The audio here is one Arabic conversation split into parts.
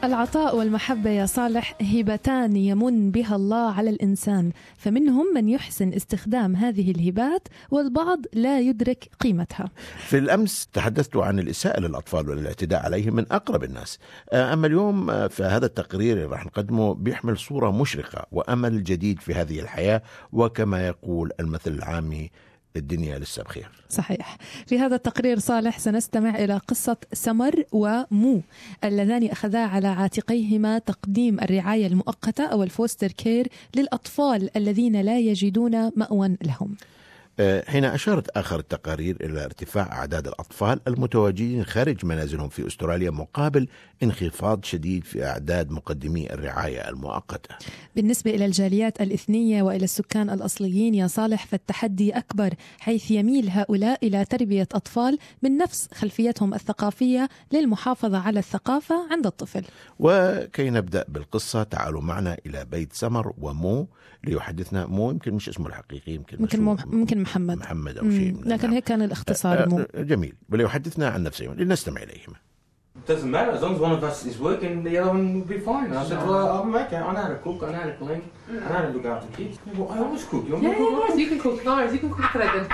العطاء والمحبة يا صالح هبتان يمن بها الله على الإنسان، فمنهم من يحسن استخدام هذه الهبات والبعض لا يدرك قيمتها. في الأمس تحدثت عن الإساءة للأطفال والاعتداء عليهم من أقرب الناس، أما اليوم فهذا التقرير اللي راح نقدمه بيحمل صورة مشرقة وأمل جديد في هذه الحياة، وكما يقول المثل العامي الدنيا لسه بخير. صحيح. في هذا التقرير صالح سنستمع إلى قصة سمر ومو اللذان أخذا على عاتقيهما تقديم الرعاية المؤقتة أو الفوستر كير للأطفال الذين لا يجدون مأوى لهم. حين أشارت آخر التقارير إلى ارتفاع أعداد الأطفال المتواجدين خارج منازلهم في أستراليا مقابل انخفاض شديد في أعداد مقدمي الرعاية المؤقتة. بالنسبة إلى الجاليات الإثنية وإلى السكان الأصليين يا صالح فالتحدي أكبر، حيث يميل هؤلاء إلى تربية أطفال من نفس خلفيتهم الثقافية للمحافظة على الثقافة عند الطفل. وكي نبدأ بالقصة تعالوا معنا إلى بيت سمر ومو ليحدثنا. مو يمكن مش اسمه الحقيقي، ممكن محمد أو شيء، لكن هيك كان الاختصار. مو جميل. وليحدثنا عن نفسه لنستمع إليهما. It doesn't matter as long as one of us is working, the other one will be fine. And I said, well, I'm okay. I know how to cook. I know how to clean. I know how to look after kids. Well, I always cook. You want me to cook? You can cook. No, you can cook today.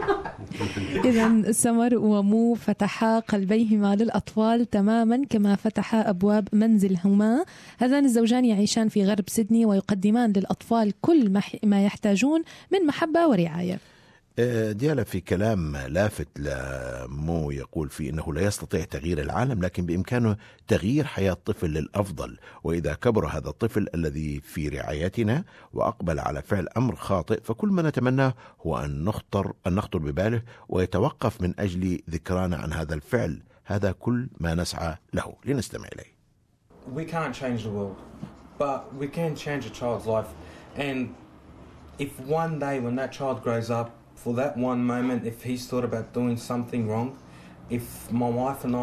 إذن سمر ومو فتحا قلبيهما للأطفال تماما كما فتحا أبواب منزلهما. هذان الزوجان يعيشان في غرب سيدني ويقدمان للأطفال كل ما يحتاجون من محبة ورعاية. ديالا في كلام لافت لمو يقول فيه إنه لا يستطيع تغيير العالم، لكن بإمكانه تغيير حياة طفل للأفضل، وإذا كبر هذا الطفل الذي في رعايتنا وأقبل على فعل أمر خاطئ فكل ما نتمناه هو أن نخطر بباله ويتوقف من أجل ذكرانا عن هذا الفعل. هذا كل ما نسعى له. لنستمع إليه. We can't change the world, but we can change a child's life. And if one day when that child grows up, for that one moment, if he's thought about doing something wrong, if my wife and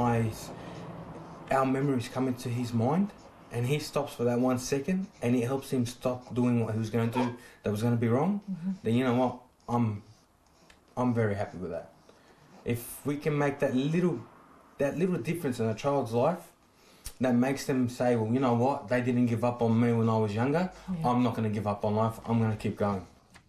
our memories come into his mind and he stops for that 1 second and it helps him stop doing what he was going to do that was going to be wrong, then you know what, I'm very happy with that. If we can make that little difference in a child's life that makes them say, well, you know what, they didn't give up on me when I was younger, I'm not going to give up on life, I'm going to keep going.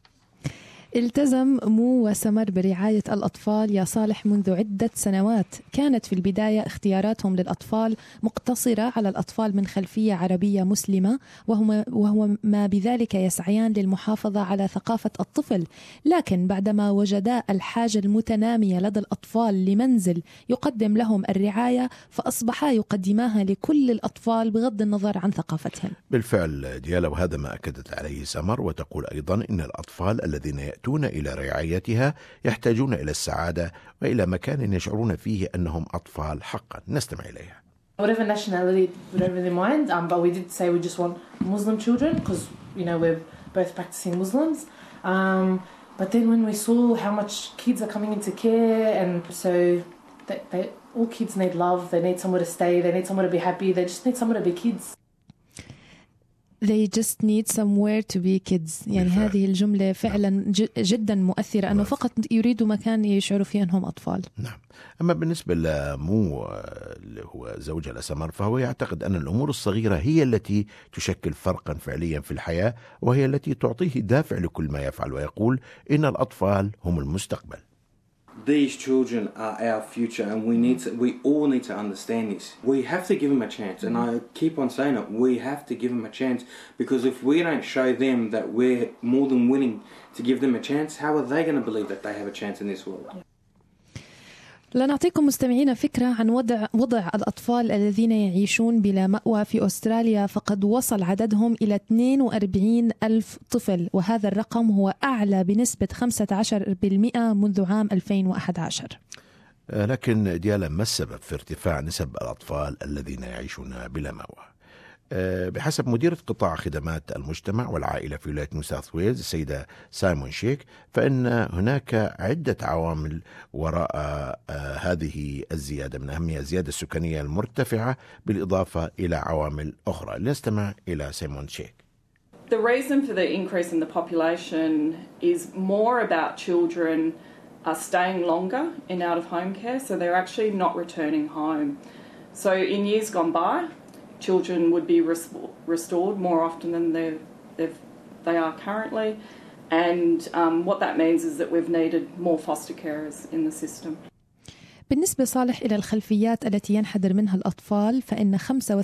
التزم مو وسمر برعاية الأطفال يا صالح منذ عدة سنوات. كانت في البداية اختياراتهم للأطفال مقتصرة على الأطفال من خلفية عربية مسلمة، وهو ما بذلك يسعيان للمحافظة على ثقافة الطفل. لكن بعدما وجدا الحاجة المتنامية لدى الأطفال لمنزل يقدم لهم الرعاية فأصبحا يقدماها لكل الأطفال بغض النظر عن ثقافتهم. بالفعل ديالا، وهذا ما أكدت عليه سمر، وتقول أيضا إن الأطفال الذين يأتون إلى رعايتها يحتاجون إلى السعادة وإلى مكان يشعرون فيه أنهم أطفال حقا. نستمع إليها. Whatever nationality, whatever their mind, but we did say we just want Muslim children because, you know, we're both practicing Muslims. But then when we saw how much kids are coming into care, and so all kids need love, they need somewhere to stay, they need somewhere to be happy, they just need somewhere to be kids. They just need somewhere to be kids. يعني هذه الجملة فعلا جدا مؤثرة، أنه فقط يريدوا مكان يشعروا فيه أنهم أطفال. نعم. أما بالنسبة لمو اللي هو زوجة لسمر فهو يعتقد أن الأمور الصغيرة هي التي تشكل فرقا فعليا في الحياة، وهي التي تعطيه دافع لكل ما يفعل، ويقول إن الأطفال هم المستقبل. These children are our future, and we all need to understand this. We have to give them a chance, and I keep on saying it. We have to give them a chance, because if we don't show them that we're more than willing to give them a chance, how are they going to believe that they have a chance in this world? لنعطيكم مستمعين فكرة عن وضع الأطفال الذين يعيشون بلا مأوى في أستراليا، فقد وصل عددهم إلى 42,000 طفل، وهذا الرقم هو أعلى بنسبة 15% منذ عام 2011. لكن ديالا، ما السبب في ارتفاع نسب الأطفال الذين يعيشون بلا مأوى؟ بحسب مديرة قطاع خدمات المجتمع والعائلة في ولاية نيو ساوث ويلز السيدة سايمون شيك، فإن هناك عدة عوامل وراء هذه الزيادة، من أهمها الزيادة السكانية المرتفعة بالإضافة إلى عوامل أخرى. لنستمع إلى سايمون شيك. The reason for the increase in the population is more about children are staying longer in out-of-home care, so they're actually not returning home. So in years gone by, children would be restored more often than they are currently. And what that means is that we've needed more foster carers in the system. بالنسبة صالح إلى الخلفيات التي ينحدر منها الأطفال، فإن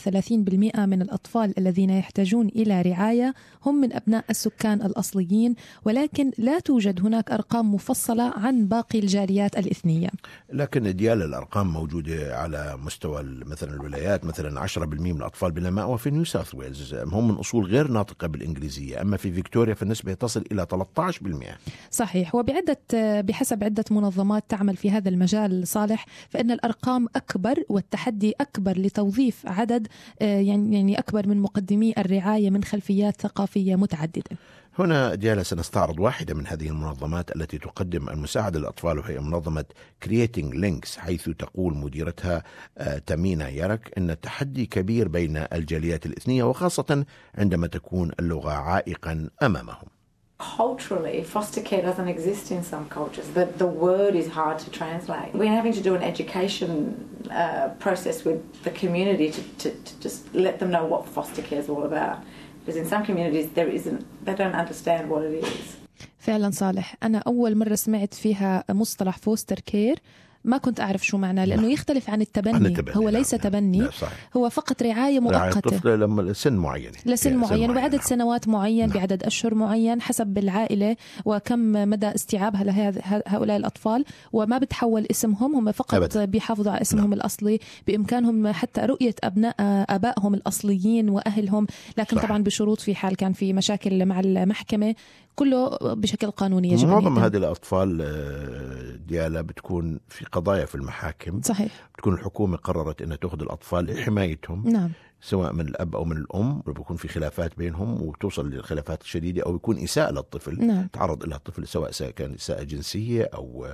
35% من الأطفال الذين يحتاجون إلى رعاية هم من أبناء السكان الأصليين، ولكن لا توجد هناك أرقام مفصلة عن باقي الجاليات الإثنية. لكن ديال الأرقام موجودة على مستوى مثلا الولايات، مثلا 10% من الأطفال بلا مأوى في نيو ساوث ويلز هم من أصول غير ناطقة بالإنجليزية، أما في فيكتوريا فالنسبة تصل إلى 13%. صحيح، بحسب عدة منظمات تعمل في هذا المجال صالح، فإن الأرقام أكبر والتحدي أكبر لتوظيف عدد يعني أكبر من مقدمي الرعاية من خلفيات ثقافية متعددة. هنا ديالا سنستعرض واحدة من هذه المنظمات التي تقدم المساعدة للأطفال، وهي منظمة Creating Links، حيث تقول مديرتها تامينا يارك أن التحدي كبير بين الجاليات الإثنية، وخاصة عندما تكون اللغة عائقا أمامهم. Culturally, foster care doesn't exist in some cultures. The word is hard to translate. We're having to do an education process with the community to just let them know what foster care is all about. Because in some communities they don't understand what it is. فعلا صالح، أنا أول مرة سمعت فيها مصطلح فوستر كير ما كنت أعرف شو معناه، لأنه يختلف عن التبني. هو ليس تبني، هو فقط رعاية مؤقتة طفل لما سن معين، لسن معين وبعدد سنوات معين، بعدد أشهر معين حسب العائلة وكم مدى استيعابها لهؤلاء الأطفال، وما بتحول اسمهم، هم فقط أبداً بيحافظوا على اسمهم الأصلي. بإمكانهم حتى رؤية أبائهم الأصليين وأهلهم، لكن طبعا بشروط، في حال كان في مشاكل مع المحكمة، كله بشكل قانوني يجب. معظم هذه الأطفال ديالا بتكون في قضايا في المحاكم. صحيح. بتكون الحكومة قررت أن تأخذ الأطفال لحمايتهم. نعم. سواء من الأب أو من الأم، بيكون في خلافات بينهم وتوصل للخلافات الشديدة، أو يكون إساءة للطفل. نعم. تعرض إلى الطفل سواء كان إساءة جنسية أو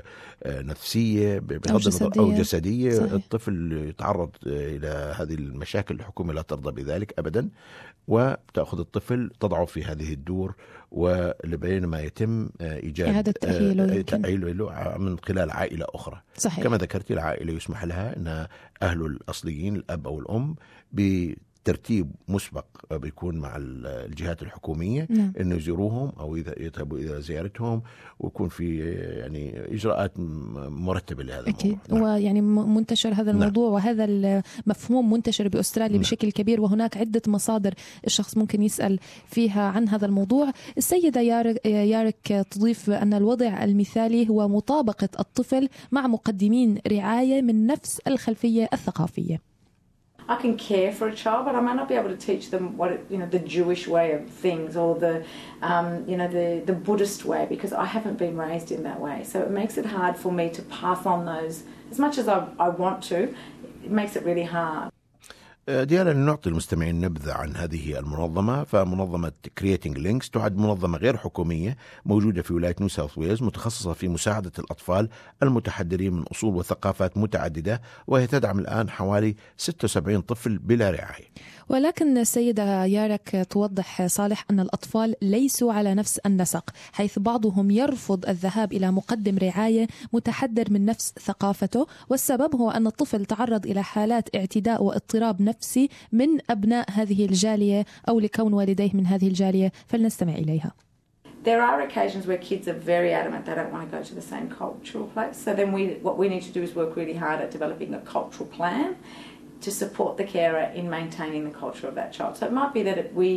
نفسية أو جسدية. صحيح. الطفل يتعرض إلى هذه المشاكل، الحكومة لا ترضى بذلك أبدا، وتأخذ الطفل تضعه في هذه الدور، ولبين ما يتم إيجاد تأهيله من خلال عائلة أخرى. صحيح. كما ذكرت، العائلة يسمح لها أن أهله الأصليين الأب أو الأم بترتيب مسبق بيكون مع الجهات الحكومية. نعم. إنه يزوروهم أو يذهبوا إلى زيارتهم، ويكون في يعني إجراءات مرتبة لهذا أكيد. الموضوع. ويعني منتشر هذا الموضوع. نعم. وهذا المفهوم منتشر بأستراليا. نعم. بشكل كبير، وهناك عدة مصادر الشخص ممكن يسأل فيها عن هذا الموضوع. السيدة يارك تضيف أن الوضع المثالي هو مطابقة الطفل مع مقدمين رعاية من نفس الخلفية الثقافية. I can care for a child, but I might not be able to teach them the Jewish way of things, or the Buddhist way, because I haven't been raised in that way. So it makes it hard for me to pass on those. As much as I want to, it makes it really hard. ديالا نعطي المستمعين نبذة عن هذه المنظمة. فمنظمة Creating Links تعد منظمة غير حكومية موجودة في ولاية نيو ساوث ويلز، متخصصة في مساعدة الأطفال المتحدرين من أصول وثقافات متعددة، وهي تدعم الآن حوالي 76 طفل بلا رعاية. ولكن السيدة يارك توضح صالح أن الأطفال ليسوا على نفس النسق، حيث بعضهم يرفض الذهاب إلى مقدم رعاية متحدر من نفس ثقافته، والسبب هو أن الطفل تعرض إلى حالات اعتداء واضطراب نفسي من أبناء هذه الجالية أو لكون والديه من هذه الجالية. فلنستمع إليها. There are occasions where kids are very adamant they don't want to go to the same cultural place. So then what we need to do is work really hard at developing a cultural plan to support the carer in maintaining the culture of that child. So it might be that we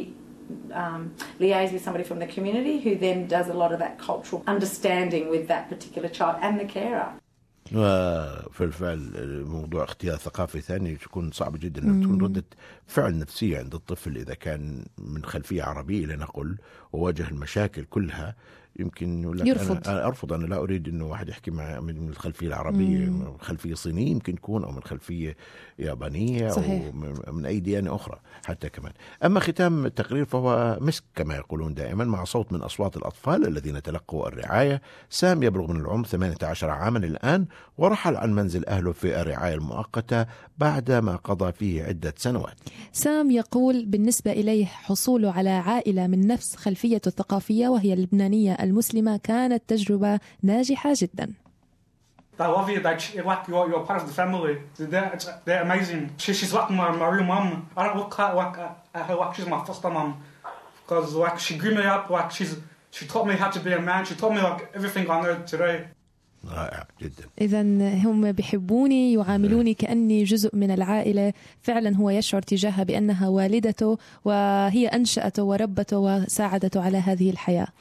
liaise with somebody from the community who then does a lot of that cultural understanding with that particular child and the carer. وفي الفعل موضوع اختيار ثقافي ثاني تكون صعب جدا، أن تكون ردة فعل نفسية عند الطفل إذا كان من خلفية عربية لنقل وواجه المشاكل كلها. يمكن يقول لك أنا أرفض، أنا لا أريد إنه واحد يحكي مع من الخلفية العربية، من خلفية صينية يمكن تكون، أو من خلفية يابانية. صحيح. أو من أي ديانة أخرى حتى كمان. أما ختام التقرير فهو مسك كما يقولون دائما، مع صوت من أصوات الأطفال الذين تلقوا الرعاية. سام يبلغ من العمر 18 عاما الآن، ورحل عن منزل أهله في الرعاية المؤقتة بعدما قضى فيه عدة سنوات. سام يقول بالنسبة إليه حصوله على عائلة من نفس خلفيته الثقافية وهي اللبنانية المسلمة كانت تجربة ناجحة جدا. I love you. Like you're part of the family. They're amazing. She's like my real mum. I don't look at her like she's my foster mum, because like she grew me up. Like she taught me how to be a man. She taught me like everything I know today. رائع جدا. إذا هم بيحبوني، يعاملوني كأني جزء من العائلة. فعلا هو يشعر تجاهها بأنها والدته، وهي أنشأته وربته وساعدته على هذه الحياة.